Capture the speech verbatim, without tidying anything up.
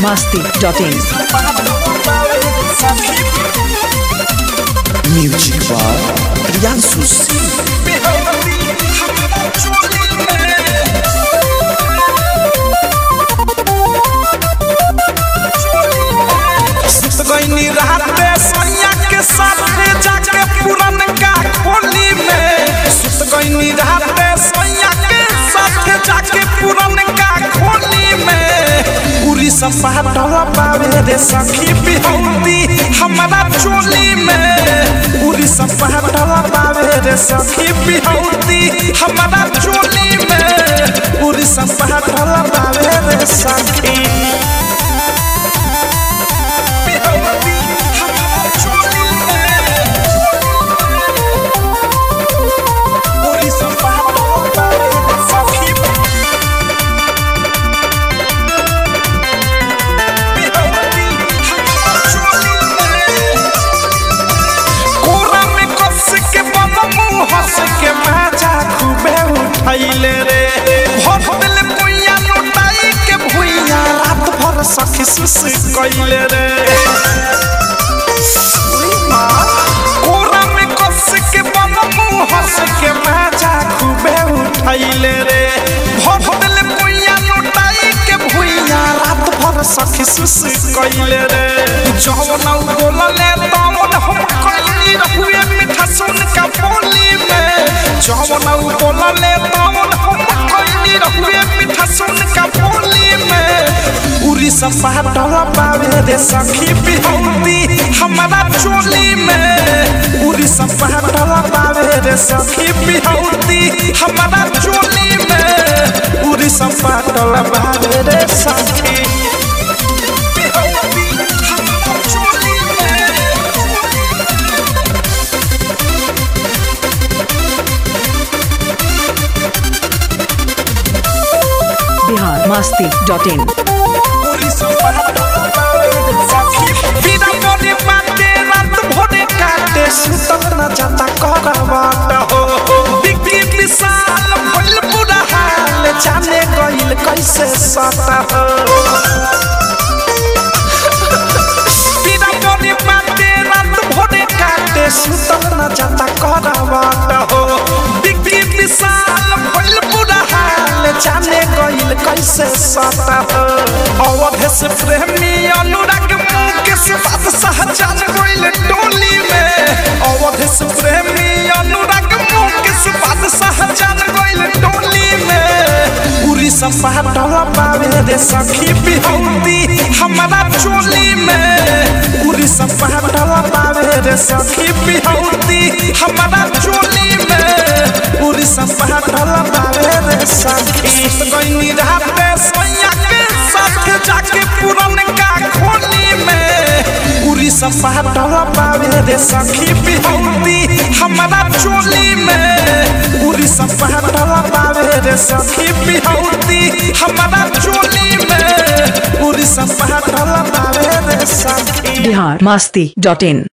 masti dot in. Music by Priyansu Singh. गईनी राते सोनिया के साथ जाके पुरन का खोली में सुत गईनी राते सोनिया के साथ जाके पुरन का खोली में पूरी सपाटल पावे रे सखी बिहौती हमारा चोली में पूरी सपाटल पावे रे सखी बिहौती हमारा चोली में पूरी सपाटल पावे रे सखी के माजा खूबे उठाइले रे भर दिल पुइया लुटाई के भुइया रात भर सखी सुस कइले रे कोरा में कस के बम मुंह हंस के माजा खूबे उठाइले रे भर दिल पुइया लुटाई के भुइया रात भर सखी सुस कइले रे जौन बोलले तौन हम कइली रहुए मीठा सुन का बोली जौन बोलले तौन हम कइली रहुए मीठा सुन का बोली में उरी सपाटल पावे रे सखी बिहौती हमारा चोली में उरी सपाटल पावे रे सखी बिहौती हमारा चोली में उरी सपाटल पावे रे सखी Bihar masti dot in. बिना मोरे बाटे रात भोरे काटे सुतल न जाता करवाट हो बिक्की विशाल भइल बुरा हाल जाने गइल कैसे सता हो बिना मोरे बाटे रात भोरे काटे सुतल न जाता करवाट हो बिक्की विशाल भइल बुरा हाल जाने गइल कैसे सता हो अवधे से प्रेमी अनुराग मुकेश बादशाह जान गइल टोली में अवधे से प्रेमी अनुराग मुकेश बादशाह जान गइल टोली में पूरी सपाटल पावे रे सखी बिहौती हमारा चोली में पूरी सपाटल पावे रे सखी बिहौती हमारा चोली में पूरी सपाटल पावे रे सखी गइनी राते सोनिया के साथ जाके पुरन का खोली में पूरी सपाटल पावे रे सखी बिहौती हमारा चोली में पूरी सपाटल पावे रे सखी बिहौती हमारा चोली में पूरी सपाटल पावे रे सखी Bihar masti dot in.